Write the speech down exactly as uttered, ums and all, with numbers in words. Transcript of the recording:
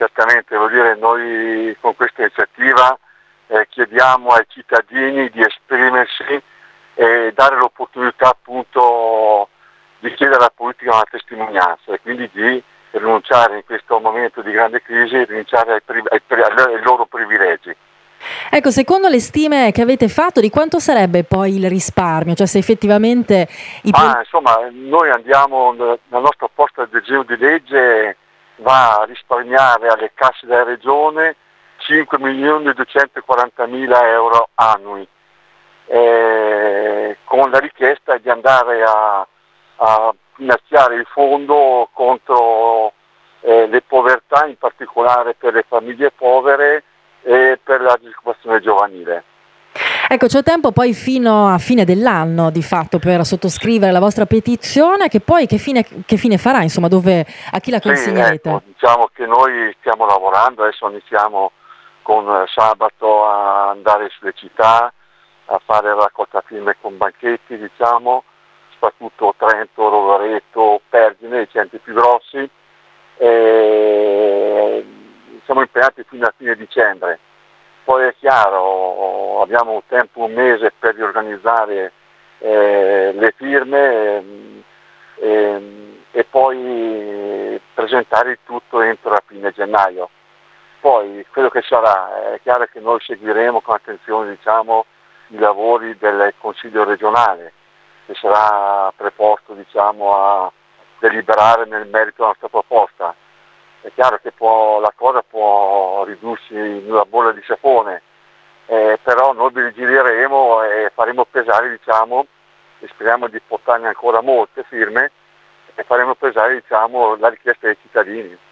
certamente, vuol dire, noi con questa iniziativa eh, chiediamo ai cittadini di esprimersi e dare l'opportunità appunto di chiedere alla politica una testimonianza e quindi di rinunciare in questo momento di grande crisi, rinunciare ai, pri- ai, pri- ai loro privilegi. Ecco, secondo le stime che avete fatto, di quanto sarebbe poi il risparmio? Cioè se effettivamente i Ma insomma, noi andiamo, la nostra proposta del disegno di legge va a risparmiare alle casse della regione cinque milioni duecentoquarantamila euro annui, eh, con la richiesta di andare a, a finanziare il fondo contro eh, le povertà, in particolare per le famiglie povere e per la disoccupazione giovanile. Ecco, c'è tempo poi fino a fine dell'anno di fatto per sottoscrivere la vostra petizione, che poi che fine, che fine farà, insomma, dove, a chi la consegnerete? Sì, ecco, diciamo che noi stiamo lavorando, adesso iniziamo con sabato a andare sulle città, a fare raccolta firme con banchetti, diciamo, soprattutto Trento, Rovereto, Pergine, i centri più grossi. E siamo impegnati fino a fine dicembre. Poi è chiaro, abbiamo un tempo, un mese per riorganizzare eh, le firme eh, e poi presentare il tutto entro la fine gennaio. Poi quello che sarà, è chiaro che noi seguiremo con attenzione, diciamo, i lavori del Consiglio regionale, che sarà preposto, diciamo, a deliberare nel merito della nostra proposta. È chiaro che può, la cosa può ridursi in una bolla di sapone, eh, però noi vi vigileremo e faremo pesare, diciamo, e speriamo di portarne ancora molte firme, e faremo pesare, diciamo, la richiesta dei cittadini.